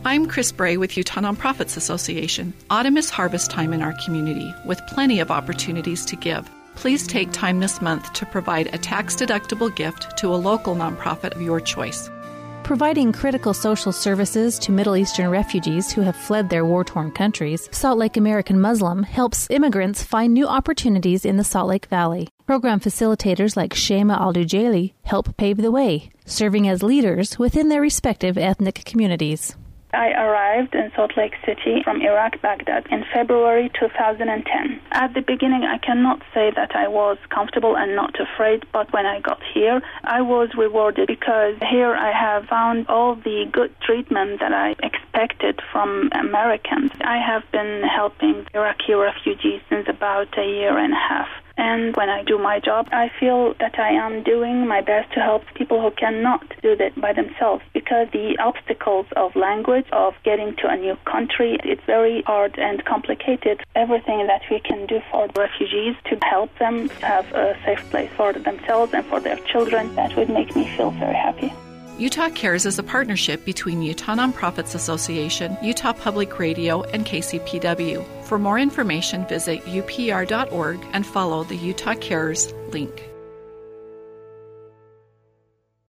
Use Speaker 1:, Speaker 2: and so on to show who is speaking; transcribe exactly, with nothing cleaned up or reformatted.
Speaker 1: I'm Chris Bray with Utah Nonprofits Association. Autumn is harvest time in our community, with plenty of opportunities to give. Please take time this month to provide a tax-deductible gift to a local nonprofit of your choice.
Speaker 2: Providing critical social services to Middle Eastern refugees who have fled their war-torn countries, Salt Lake American Muslim helps immigrants find new opportunities in the Salt Lake Valley. Program facilitators like Shema Al-Dujaili help pave the way, serving as leaders within their respective ethnic communities.
Speaker 3: I arrived in Salt Lake City from Iraq, Baghdad, in February two thousand ten. At the beginning, I cannot say that I was comfortable and not afraid, but when I got here, I was rewarded because here I have found all the good treatment that I expected from Americans. I have been helping Iraqi refugees since about a year and a half. And when I do my job, I feel that I am doing my best to help people who cannot do that by themselves, because the obstacles of language, of getting to a new country, it's very hard and complicated. Everything that we can do for refugees to help them have a safe place for themselves and for their children, that would make me feel very happy.
Speaker 1: Utah Cares is a partnership between Utah Nonprofits Association, Utah Public Radio, and K C P W. For more information, visit U P R dot org and follow the Utah Cares link.